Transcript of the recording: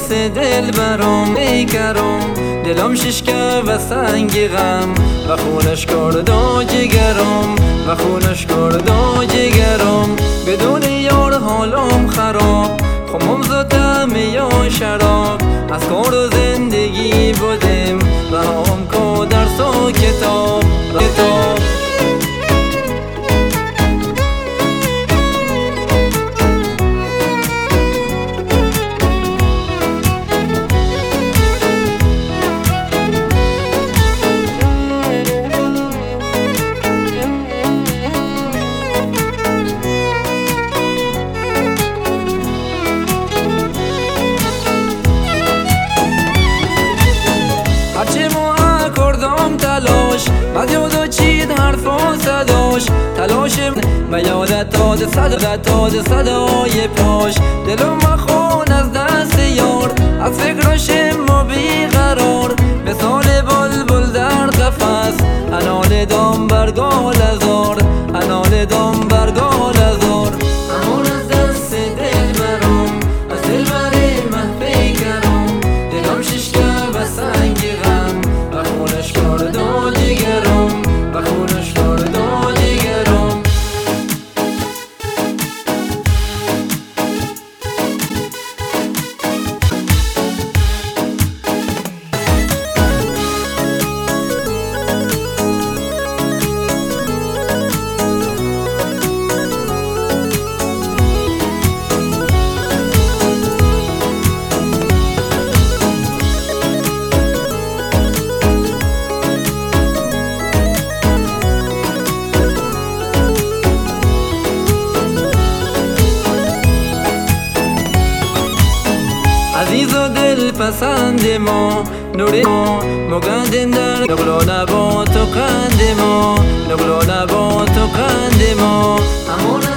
دست دل برام بیکرم، دلم ششکه و سنگ غم و خونش کرد و جگرم و خونش کرد و جگرم. بدون یار حالم خراب، خمم زدم یا شراب، از کار و زندگی بودم و هم که درس و کتاب. هرچه ما کردم تلاش، بعد یاد چید حرف و صداش، تلاش و یادت داد صدای پاش. دلم مخون از دست یار، از فکرشم ما بیقرار، مثال بلبل در قفس، انال دام برگال ازار، انال دام برگال ازار. امان از دست دل برام، از دل بر محبی کرم، دلم ششکه و سنگ غم و خونش کرد و جگرم و خونش کرد و جگرم. عزیز و دل پسند ما، نور ما مگندن در نقل و نبات و قند ما، نقل و نبات و قند ما.